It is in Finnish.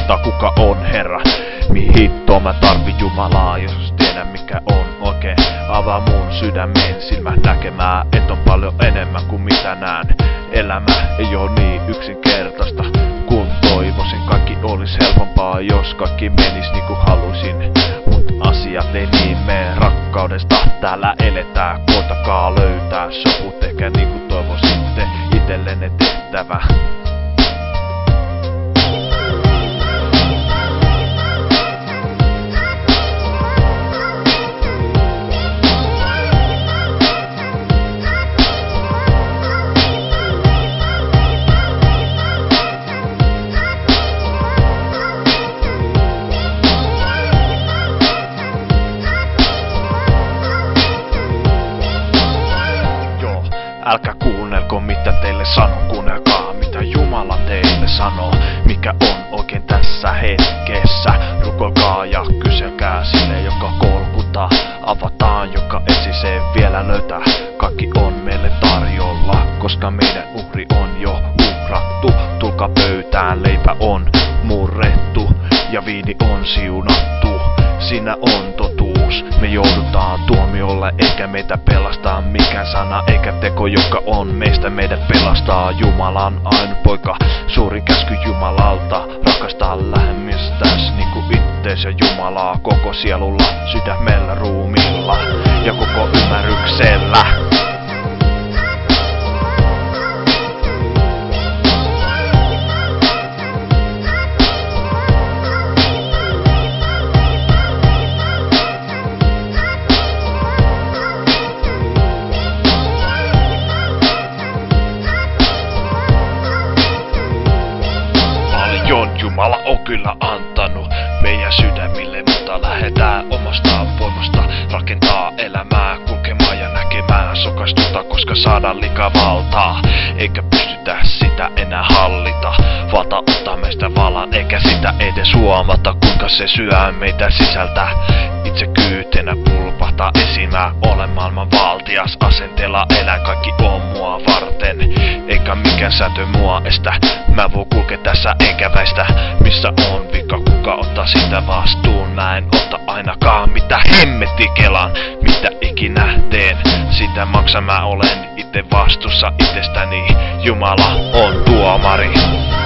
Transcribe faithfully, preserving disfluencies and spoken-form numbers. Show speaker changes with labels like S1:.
S1: muistaa kuka on Herra. Mihin hittoon mä tarvin Jumalaa, jos tiedän mikä on oikein. Avaa mun sydämen silmät näkemään, et on paljon enemmän kuin mitä näen. Elämä ei oo niin yksinkertaista kun toivoisin. Kaikki olis helpompaa, jos kaikki menis niinku halusin. Mut asiat ei niin mene rakkaudesta. Täällä eletään, koitakaa löytää soput ehkä niinku toivoisitte itellenne tehtävä. Älkää kuunnelko mitä teille sanon, kuunnelkaa mitä Jumala teille sanoo. Mikä on oikein tässä hetkessä, rukoilkaa ja kyselkää sille joka kolkuttaa. Avataan joka etsisee vielä löytää, kaikki on meille tarjolla, koska meidän uhri on jo uhrattu. Tulkaa pöytään, leipä on murrettu ja viini on siunattu. Siinä on totuus, me joudutaan tuomiolle, eikä meitä pelastaa mikään sana eikä teko, joka on meistä meidät pelastaa. Jumalan ainoa poika, suurin käsky Jumalalta, rakastaa lähemmistäs niinku ittees ja Jumalaa koko sielulla, sydämellä, ruumilla ja koko ymmärryksellä. Jumala on kyllä antanut meidän sydämille, mutta lähdetään omasta voimasta rakentaa elämää, kulkemaan ja näkemään sokastuta, koska saadaan liikaa valtaa, eikä pystytä sitä enää hallita. Valta ottaa meistä vallan, eikä sitä edes huomata, kuinka se syö meitä sisältä. Itsekyytenä pulpahtaa esimään, olen maailman valtias asenteella, elän kaikki on mua varten, eikä mikään sääntö mua estä. Mä voin kulkea tässä eikä väistä, missä on vika, kuka ottaa sitä vastuun. Mä en ota ainakaan mitä hemmetti kelan, mitä ikinä teen, sitä maksan. Mä olen itse vastuussa itsestäni, Jumala on tuomari.